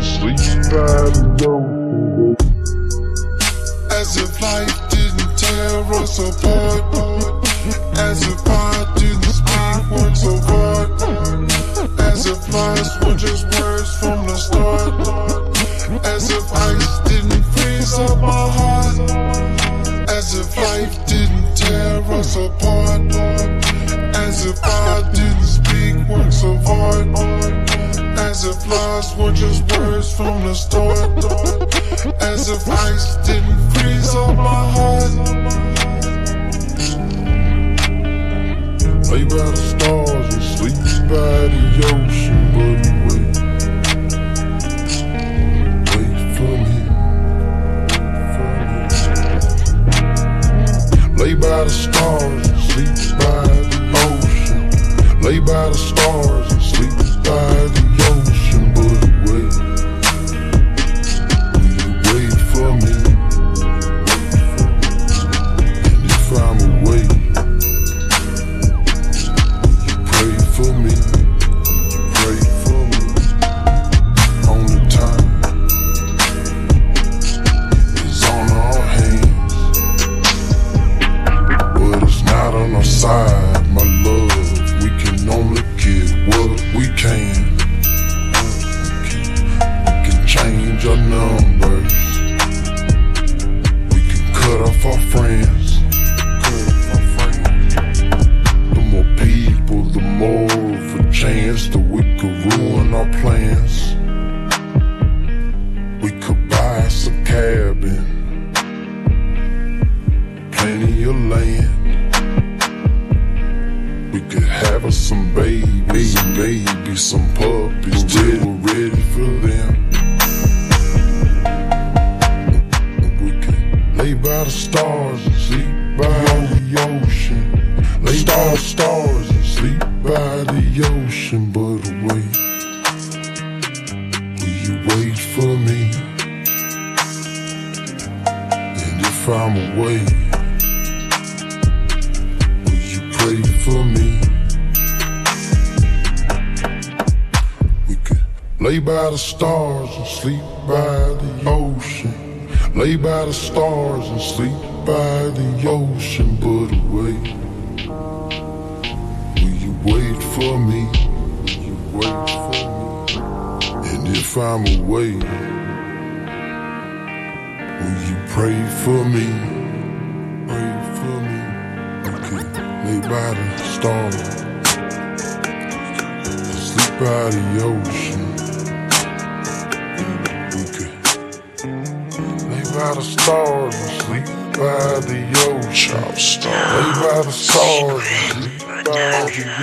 sleep by the ocean. As if life didn't tear us apart. As if I didn't speak words so hard. As if lies were just words from the start. As if ice didn't freeze up my heart. As if life didn't tear us apart. As if I didn't speak words so hard. As if lies were just words from the start. As if ice didn't freeze up my heart. Lay by the stars and sleep by the ocean, but wait for me. Lay by the stars and sleep by the ocean. Lay by the stars and sleep by the ocean, but wait. Will you wait for me? And if I'm away, pray for me, pray for me. On the time is on our hands, but it's not on our side, my love. We can only get what we can. We can change our numbers. We can cut off our friends. The more people, the more of a chance that we could ruin our plans. We could buy us a cabin, plenty of land. We could have us some babies, some puppies, till we're ready for them. We could lay by the stars and sleep by the ocean. Lay by the stars and sleep by the ocean, but wait. Will you wait for me? And if I'm away, will you pray for me? We could lay by the stars and sleep by the ocean. Lay by the stars and sleep by the ocean, but wait. Will you wait for me? Will you wait for me? And if I'm away, will you pray for me? Pray for me. Okay, lay by the stars, sleep by the ocean. We could lay by the stars and sleep by the ocean. Lay by the stars and sleep by the ocean.